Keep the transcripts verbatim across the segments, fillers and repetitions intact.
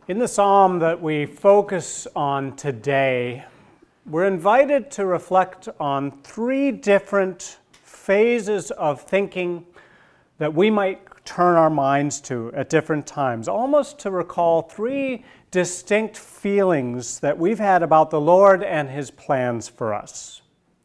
In the psalm that we focus on today, we're invited to reflect on three different phases of thinking that we might turn our minds to at different times, almost to recall three distinct feelings that we've had about the Lord and His plans for us.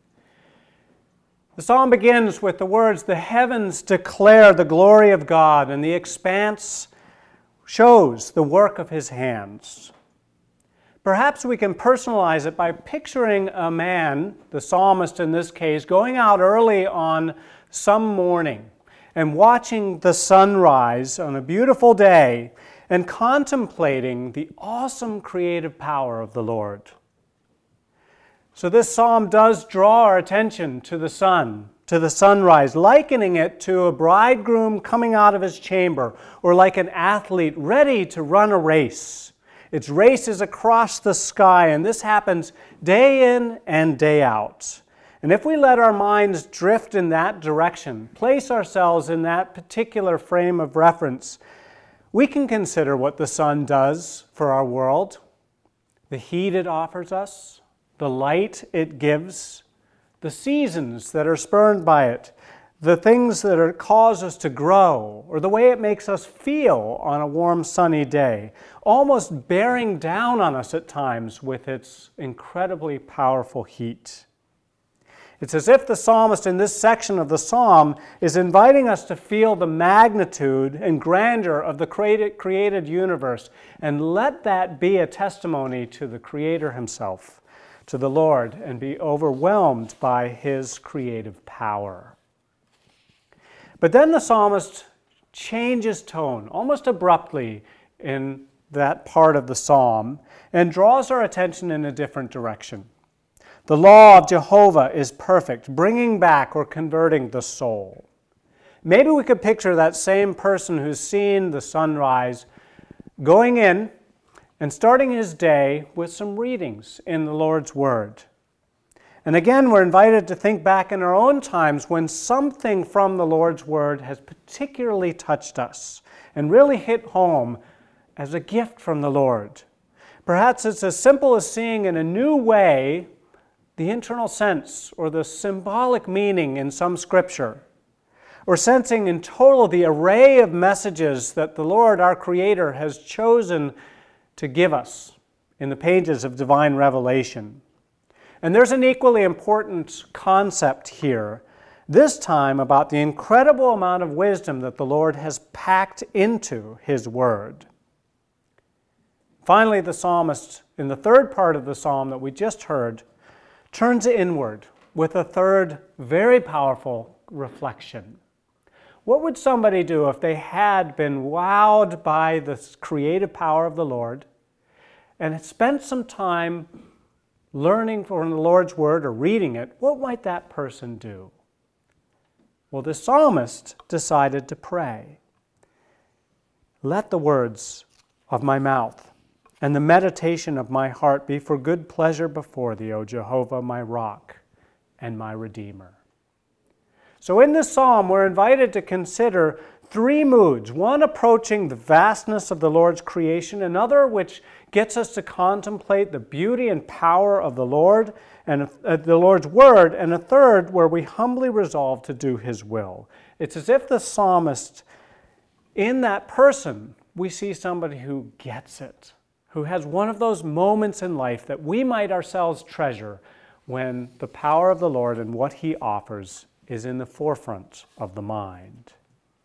The psalm begins with the words, "The heavens declare the glory of God, and the expanse shows the work of His hands." Perhaps we can personalize it by picturing a man, the psalmist in this case, going out early on some morning and watching the sunrise on a beautiful day and contemplating the awesome creative power of the Lord. So this psalm does draw our attention to the sun, to the sunrise, likening it to a bridegroom coming out of his chamber, or like an athlete ready to run a race. Its race is across the sky, and this happens day in and day out. And if we let our minds drift in that direction, place ourselves in that particular frame of reference, we can consider what the sun does for our world, the heat it offers us, the light it gives, the seasons that are spurned by it, the things that are, cause us to grow, or the way it makes us feel on a warm, sunny day, almost bearing down on us at times with its incredibly powerful heat. It's as if the psalmist in this section of the psalm is inviting us to feel the magnitude and grandeur of the created, created universe, and let that be a testimony to the Creator Himself, to the Lord, and be overwhelmed by His creative power. But then the psalmist changes tone almost abruptly in that part of the psalm and draws our attention in a different direction. The law of Jehovah is perfect, bringing back or converting the soul. Maybe we could picture that same person who's seen the sunrise going in and starting his day with some readings in the Lord's Word. And again, we're invited to think back in our own times when something from the Lord's Word has particularly touched us and really hit home as a gift from the Lord. Perhaps it's as simple as seeing in a new way the internal sense or the symbolic meaning in some scripture, or sensing in total the array of messages that the Lord, our Creator, has chosen to give us in the pages of divine revelation. And there's an equally important concept here, this time about the incredible amount of wisdom that the Lord has packed into His Word. Finally, the psalmist, in the third part of the psalm that we just heard, turns inward with a third very powerful reflection. What would somebody do if they had been wowed by the creative power of the Lord and had spent some time learning from the Lord's Word or reading it? What might that person do? Well, the psalmist decided to pray. "Let the words of my mouth and the meditation of my heart be for good pleasure before Thee, O Jehovah, my rock and my Redeemer." So in this psalm, we're invited to consider three moods. One approaching the vastness of the Lord's creation, another which gets us to contemplate the beauty and power of the Lord and uh, the Lord's Word, and a third where we humbly resolve to do His will. It's as if the psalmist, in that person, we see somebody who gets it, who has one of those moments in life that we might ourselves treasure when the power of the Lord and what He offers is in the forefront of the mind.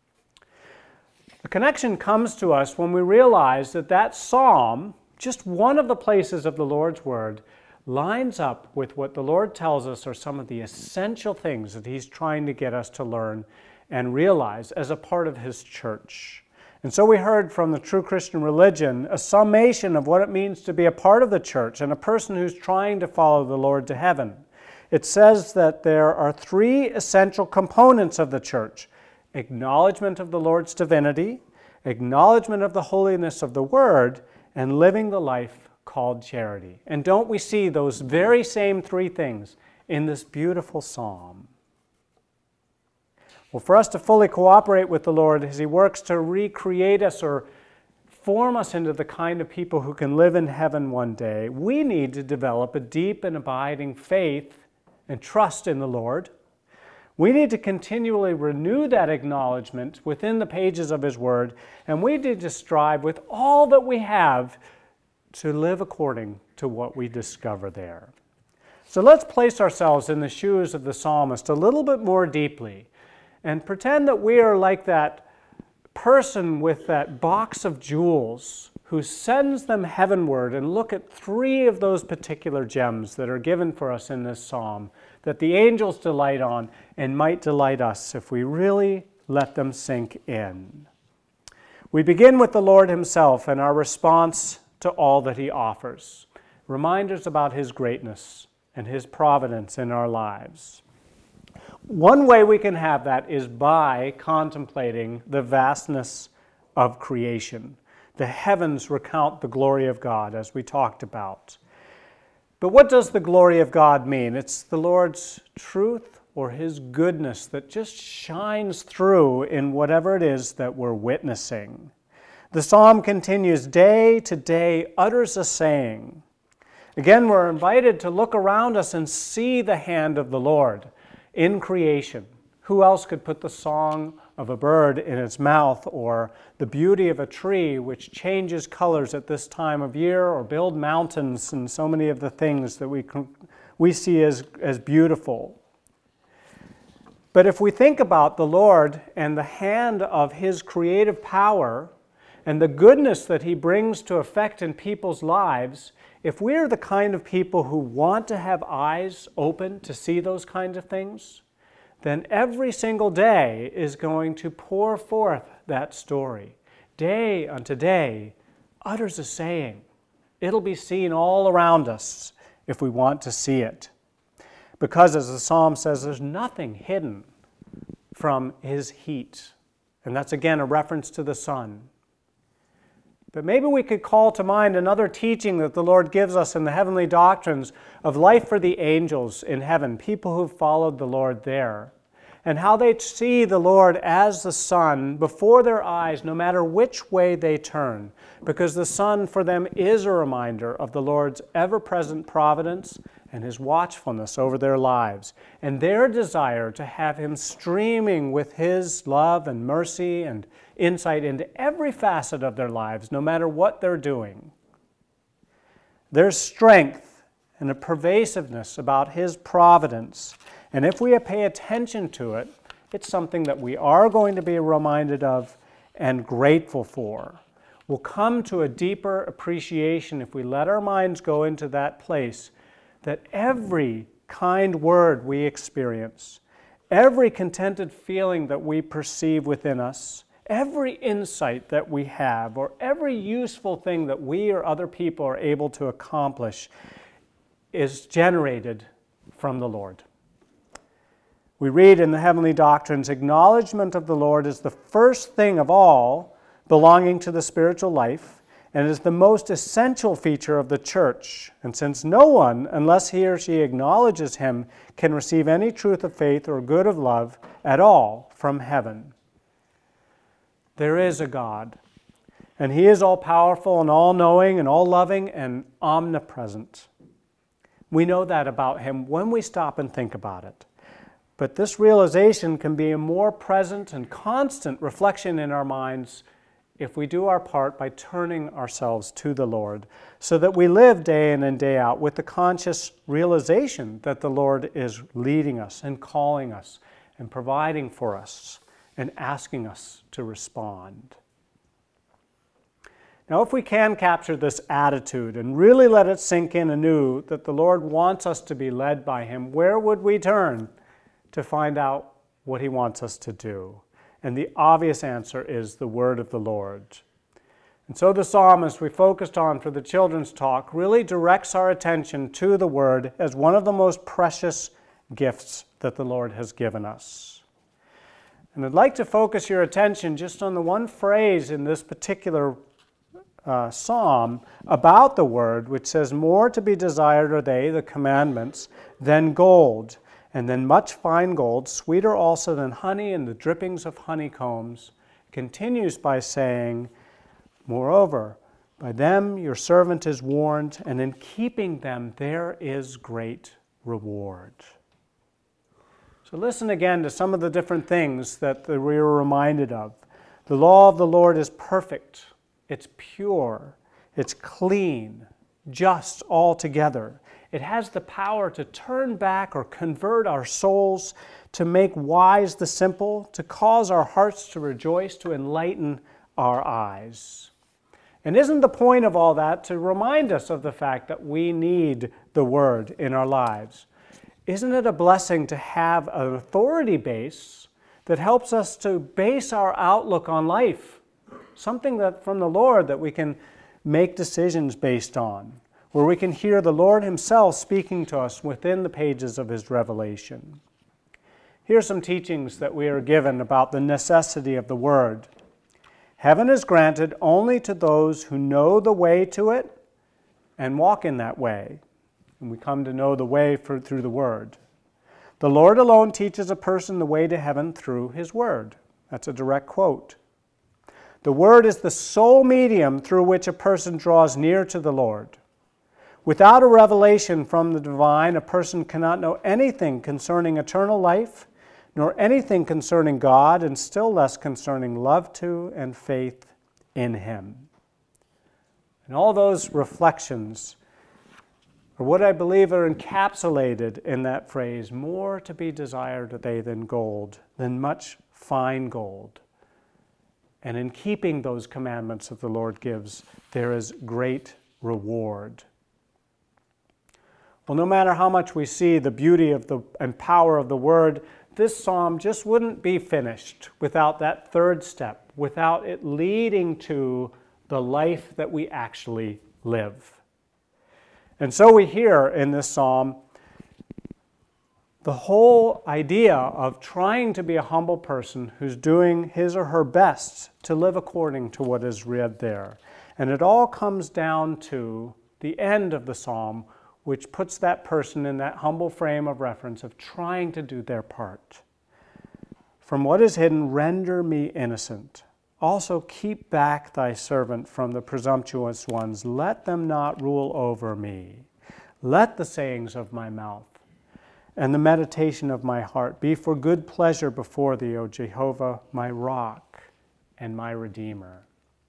The connection comes to us when we realize that that psalm, just one of the places of the Lord's Word, lines up with what the Lord tells us are some of the essential things that He's trying to get us to learn and realize as a part of His church. And so we heard from the True Christian Religion a summation of what it means to be a part of the church and a person who's trying to follow the Lord to heaven. It says that there are three essential components of the church: acknowledgement of the Lord's divinity, acknowledgement of the holiness of the Word, and living the life called charity. And don't we see those very same three things in this beautiful psalm? Well, for us to fully cooperate with the Lord as He works to recreate us or form us into the kind of people who can live in heaven one day, we need to develop a deep and abiding faith and trust in the Lord. We need to continually renew that acknowledgement within the pages of His Word, and we need to strive with all that we have to live according to what we discover there. So let's place ourselves in the shoes of the psalmist a little bit more deeply and pretend that we are like that person with that box of jewels who sends them heavenward, and look at three of those particular gems that are given for us in this psalm that the angels delight on and might delight us if we really let them sink in. We begin with the Lord Himself and our response to all that He offers, reminders about His greatness and His providence in our lives. One way we can have that is by contemplating the vastness of creation. The heavens recount the glory of God, as we talked about. But what does the glory of God mean? It's the Lord's truth or His goodness that just shines through in whatever it is that we're witnessing. The psalm continues, day to day utters a saying. Again, we're invited to look around us and see the hand of the Lord in creation. Who else could put the song of a bird in its mouth, or the beauty of a tree which changes colors at this time of year, or build mountains and so many of the things that we, we see as, as beautiful? But if we think about the Lord and the hand of His creative power and the goodness that He brings to effect in people's lives, if we're the kind of people who want to have eyes open to see those kinds of things, then every single day is going to pour forth that story. Day unto day utters a saying. It'll be seen all around us if we want to see it. Because, as the psalm says, there's nothing hidden from His heat. And that's again a reference to the sun. But maybe we could call to mind another teaching that the Lord gives us in the heavenly doctrines of life for the angels in heaven, people who've followed the Lord there, and how they see the Lord as the sun before their eyes no matter which way they turn, because the sun for them is a reminder of the Lord's ever-present providence and His watchfulness over their lives, and their desire to have Him streaming with His love and mercy and insight into every facet of their lives, no matter what they're doing. There's strength and a pervasiveness about His providence, and if we pay attention to it, it's something that we are going to be reminded of and grateful for. We'll come to a deeper appreciation if we let our minds go into that place, that every kind word we experience, every contented feeling that we perceive within us, every insight that we have, or every useful thing that we or other people are able to accomplish is generated from the Lord. We read in the heavenly doctrines, acknowledgement of the Lord is the first thing of all belonging to the spiritual life, and is the most essential feature of the church. And since no one, unless he or she acknowledges Him, can receive any truth of faith or good of love at all from heaven. There is a God, and He is all-powerful and all-knowing and all-loving and omnipresent. We know that about Him when we stop and think about it. But this realization can be a more present and constant reflection in our minds if we do our part by turning ourselves to the Lord, so that we live day in and day out with the conscious realization that the Lord is leading us and calling us and providing for us and asking us to respond. Now, if we can capture this attitude and really let it sink in anew that the Lord wants us to be led by Him, where would we turn to find out what He wants us to do? And the obvious answer is the word of the Lord. And so the psalmist we focused on for the children's talk really directs our attention to the word as one of the most precious gifts that the Lord has given us. And I'd like to focus your attention just on the one phrase in this particular uh, psalm about the word, which says, more to be desired are they, the commandments, than gold, and then much fine gold, sweeter also than honey and the drippings of honeycombs, continues by saying, Moreover, by them your servant is warned, and in keeping them there is great reward. So listen again to some of the different things that we are reminded of. The law of the Lord is perfect, it's pure, it's clean, just altogether. It has the power to turn back or convert our souls, to make wise the simple, to cause our hearts to rejoice, to enlighten our eyes. And isn't the point of all that to remind us of the fact that we need the Word in our lives? Isn't it a blessing to have an authority base that helps us to base our outlook on life? Something that from the Lord that we can make decisions based on, where we can hear the Lord Himself speaking to us within the pages of His revelation. Here are some teachings that we are given about the necessity of the Word. Heaven is granted only to those who know the way to it and walk in that way. And we come to know the way for, through the Word. The Lord alone teaches a person the way to heaven through His Word. That's a direct quote. The Word is the sole medium through which a person draws near to the Lord. Without a revelation from the divine, a person cannot know anything concerning eternal life, nor anything concerning God, and still less concerning love to and faith in Him. And all those reflections or what I believe are encapsulated in that phrase, more to be desired are they than gold, than much fine gold. And in keeping those commandments that the Lord gives, there is great reward. Well, no matter how much we see the beauty of the and power of the Word, this psalm just wouldn't be finished without that third step, without it leading to the life that we actually live. And so we hear in this psalm the whole idea of trying to be a humble person who's doing his or her best to live according to what is read there. And it all comes down to the end of the psalm, which puts that person in that humble frame of reference of trying to do their part. From what is hidden, render me innocent. Also keep back thy servant from the presumptuous ones. Let them not rule over me. Let the sayings of my mouth and the meditation of my heart be for good pleasure before thee, O Jehovah, my rock and my redeemer.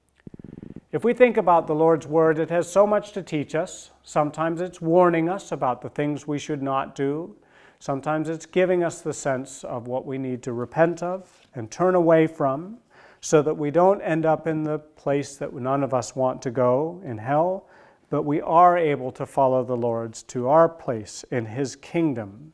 If we think about the Lord's Word, it has so much to teach us. Sometimes it's warning us about the things we should not do. Sometimes it's giving us the sense of what we need to repent of and turn away from, so that we don't end up in the place that none of us want to go, in hell, but we are able to follow the Lord's to our place in His kingdom.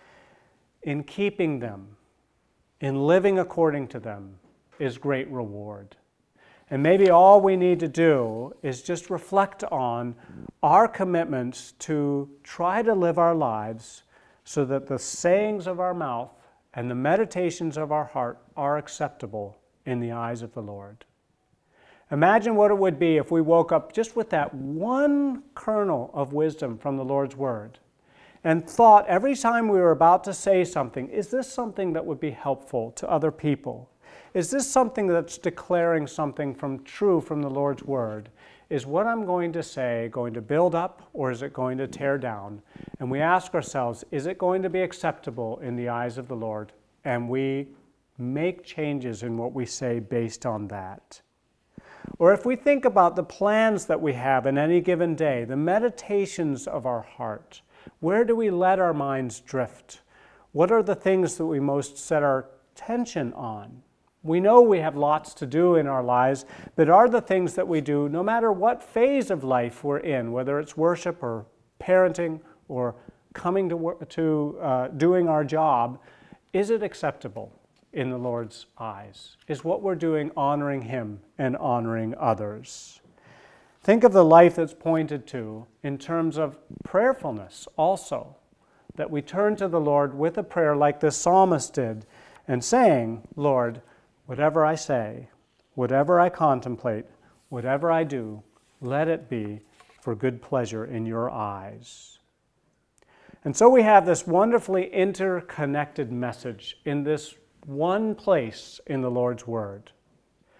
In keeping them, in living according to them, is great reward. And maybe all we need to do is just reflect on our commitments to try to live our lives so that the sayings of our mouth and the meditations of our heart are acceptable in the eyes of the Lord. Imagine what it would be if we woke up just with that one kernel of wisdom from the Lord's Word and thought every time we were about to say something, is this something that would be helpful to other people? Is this something that's declaring something from true from the Lord's Word? Is what I'm going to say going to build up, or is it going to tear down? And we ask ourselves, is it going to be acceptable in the eyes of the Lord? And we make changes in what we say based on that. Or if we think about the plans that we have in any given day, the meditations of our heart, where do we let our minds drift? What are the things that we most set our attention on? We know we have lots to do in our lives, but are the things that we do, no matter what phase of life we're in, whether it's worship or parenting or coming to, work, to uh, doing our job, is it acceptable in the Lord's eyes? Is what we're doing honoring Him and honoring others? Think of the life that's pointed to in terms of prayerfulness also, that we turn to the Lord with a prayer like this psalmist did and saying, Lord, whatever I say, whatever I contemplate, whatever I do, let it be for good pleasure in your eyes. And so we have this wonderfully interconnected message in this one place in the Lord's Word.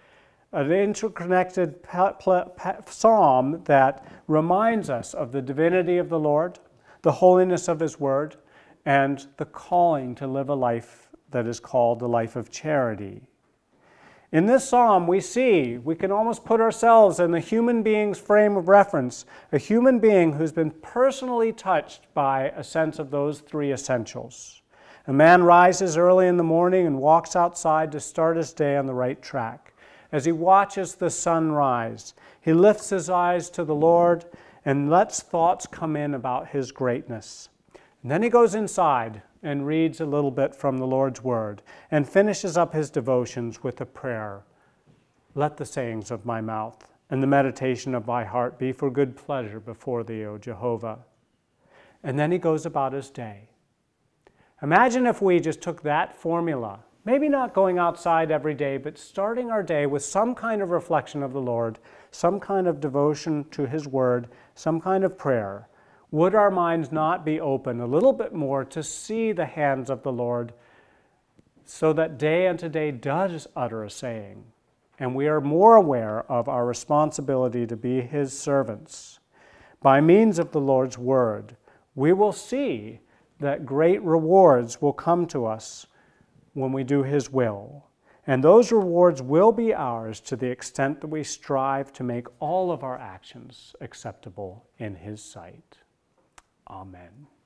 an interconnected psalm that reminds us of the divinity of the Lord, the holiness of His Word, and the calling to live a life that is called the life of charity. In this psalm, we see, we can almost put ourselves in the human being's frame of reference, a human being who's been personally touched by a sense of those three essentials. A man rises early in the morning and walks outside to start his day on the right track. As he watches the sun rise, he lifts his eyes to the Lord and lets thoughts come in about His greatness. And then he goes inside and reads a little bit from the Lord's Word and finishes up his devotions with a prayer. Let the sayings of my mouth and the meditation of my heart be for good pleasure before Thee, O Jehovah. And then he goes about his day. Imagine if we just took that formula, maybe not going outside every day, but starting our day with some kind of reflection of the Lord, some kind of devotion to His Word, some kind of prayer. Would our minds not be open a little bit more to see the hands of the Lord so that day unto day does utter a saying, and we are more aware of our responsibility to be His servants? By means of the Lord's Word, we will see that great rewards will come to us when we do His will. And those rewards will be ours to the extent that we strive to make all of our actions acceptable in His sight. Amen.